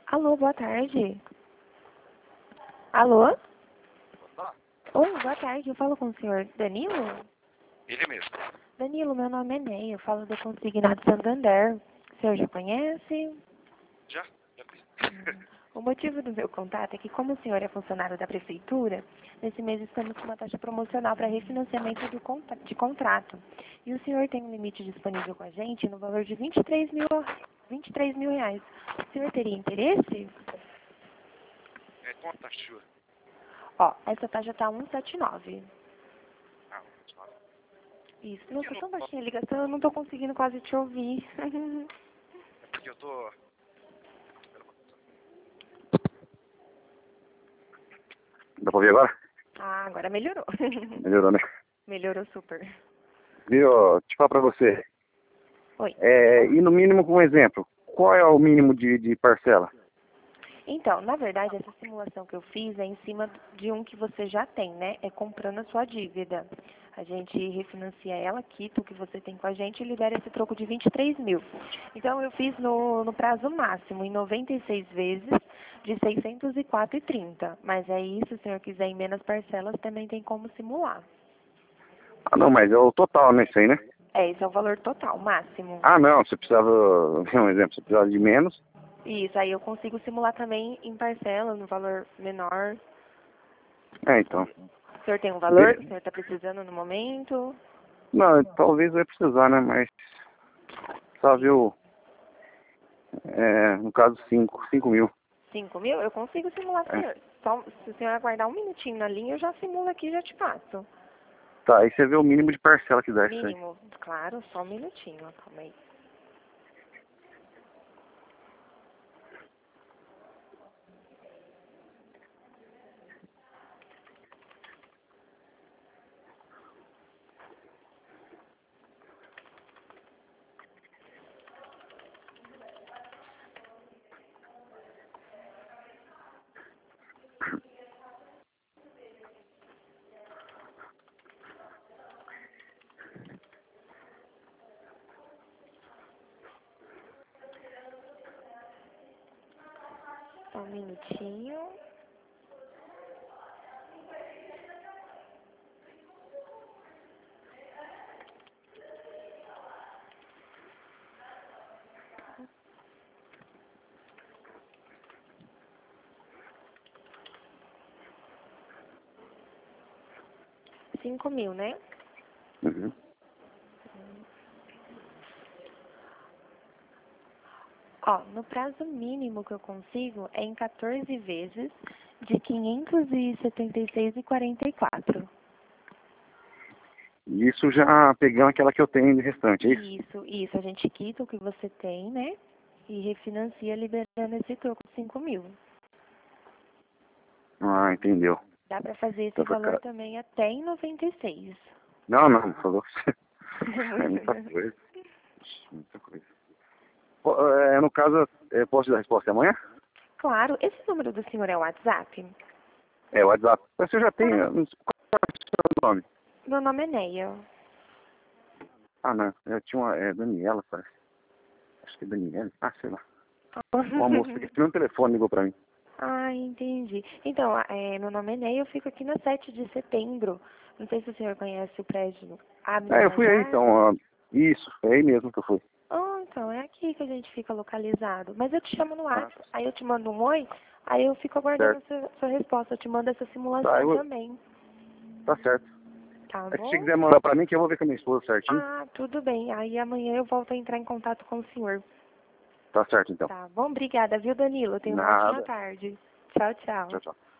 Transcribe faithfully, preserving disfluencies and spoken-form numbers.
Alô, boa tarde. Alô? Oi, boa tarde. Eu falo com o senhor Danilo? Ele mesmo. Danilo, meu nome é Ney. Eu falo do Consignado Santander. O senhor já conhece? Já? Já vi. O motivo do meu contato é que, como o senhor é funcionário da prefeitura, nesse mês estamos com uma taxa promocional para refinanciamento do contra de contrato. E o senhor tem um limite disponível com a gente no valor de vinte e três mil, vinte e três mil reais. O senhor teria interesse? É, quanto tá sua? Ó, essa taxa está cento e setenta e nove. Ah, só. Isso. Que Nossa, não, tão baixinha a ligação, eu não tô conseguindo quase te ouvir. é porque eu tô... Dá pra ouvir agora? Ah, agora melhorou. Melhorou, né? Melhorou super. Viu, deixa eu falar pra você. Oi. É, e no mínimo, com um exemplo, qual é o mínimo de, de parcela? Então, na verdade, essa simulação que eu fiz é em cima de um que você já tem, né? É comprando a sua dívida. A gente refinancia ela, quita o que você tem com a gente e libera esse troco de vinte e três mil. Então, eu fiz no, no prazo máximo, em noventa e seis vezes, de seiscentos e quatro reais e trinta centavos. Mas aí, se o senhor quiser em menos parcelas, também tem como simular. Ah, não, mas é o total, né, isso aí, né? É, esse é o valor total, máximo. Ah, não, você precisava, um exemplo, você precisava de menos. Isso, aí eu consigo simular também em parcela, no valor menor. É, então. O senhor tem um valor que o senhor está precisando no momento? Não, talvez vai precisar, né, mas... Só viu, é, no caso, cinco, cinco mil. Cinco mil? Eu consigo simular, É. senhor. Só, se o senhor aguardar um minutinho na linha, eu já simulo aqui e já te passo. Tá, aí você vê o mínimo de parcela que dá isso aí. Mínimo, claro, só um minutinho, calma aí. Só um minutinho. Cinco mil, né? Uhum. Ó, no prazo mínimo que eu consigo é em quatorze vezes de quinhentos e setenta e seis reais e quarenta e quatro centavos. Isso já pegando aquela que eu tenho de restante, é isso? Isso, isso. A gente quita o que você tem, né? E refinancia liberando esse troco de cinco mil. Ah, entendeu. Dá pra fazer esse Então, pra valor cá. também até em noventa e seis. Não, não, falou. É Muito. muita coisa. Muita coisa. Pô, é, no caso, eu posso te dar a resposta amanhã? Claro, esse número do senhor é o WhatsApp? É, o WhatsApp. Mas você já tem. Tá. Não sei qual é o seu nome? Meu nome é Neia. Ah, não. Eu tinha uma. É Daniela, parece. Acho que é Daniela. Ah, sei lá. Uma moça que tinha um telefone ligou pra mim. Ah, entendi. Então, é, meu nome é Neia, eu fico aqui na sete de setembro. Não sei se o senhor conhece o prédio É, eu Abner fui aí Najar. então. ó, Isso, é aí mesmo que eu fui. Ah, então, é aqui que a gente fica localizado. Mas eu te chamo no Ah, WhatsApp, aí eu te mando um oi, aí eu fico aguardando a certo. sua, sua resposta. Eu te mando essa Tá, simulação eu, também. tá certo. Tá Aí se você bom? quiser mandar pra mim, que eu vou ver com a minha esposa certinho. Ah, tudo bem. Aí amanhã eu volto a entrar em contato com o senhor. Tá certo então. Tá bom? Obrigada, viu, Danilo? Tenha uma ótima Nada. tarde. Tchau, tchau. Tchau, tchau.